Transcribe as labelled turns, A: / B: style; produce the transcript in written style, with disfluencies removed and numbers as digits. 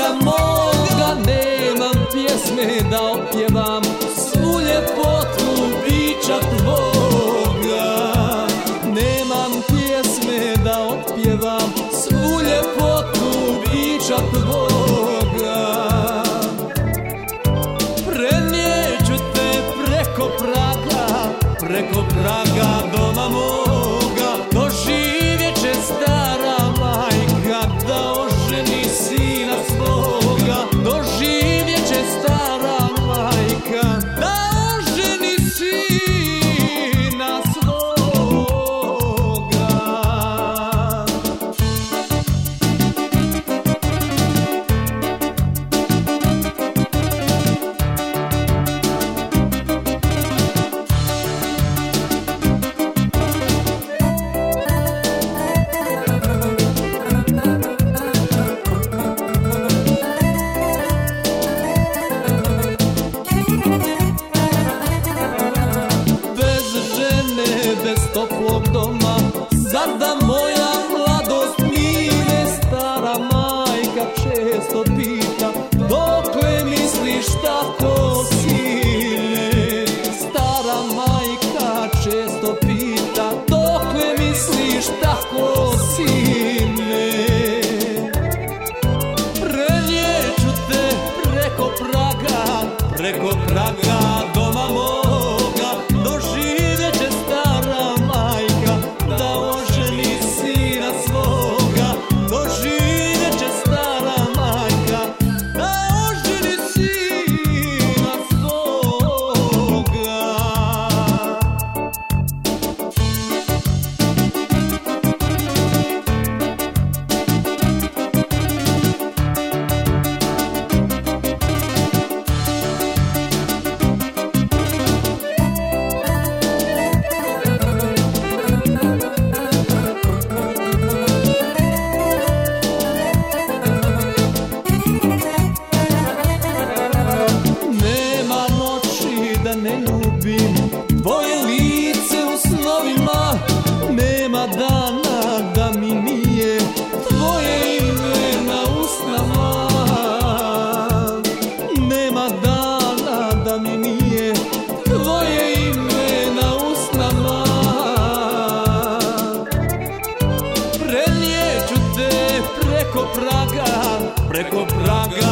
A: sada moga, nemam pjesme da opjevam svu ljepotu bića tvoga. Nemam pjesme da otpjevam svu ljepotu bića tvoga. Prenijeću te preko praga doma moga. Doživjet će stara majka da oženi sina svoga. Doživjet će stara majka da oženi sina svoga. Bez toplog doma sada moja mladost mine. Stara majka često pita dokle misliš tako sine. Stara majka često pita dokle misliš tako sine. Prenijeću te preko praga doma moga. Doživjet će stara majka da oženi sina svoga. Doživjet će stara majka da oženi sina svoga. Da ne ljubim tvoje lice u snovima. Nema dana da mi nije tvoje ime na usnama. Nema dana da mi nije tvoje ime na usnama. Prenijeću te preko praga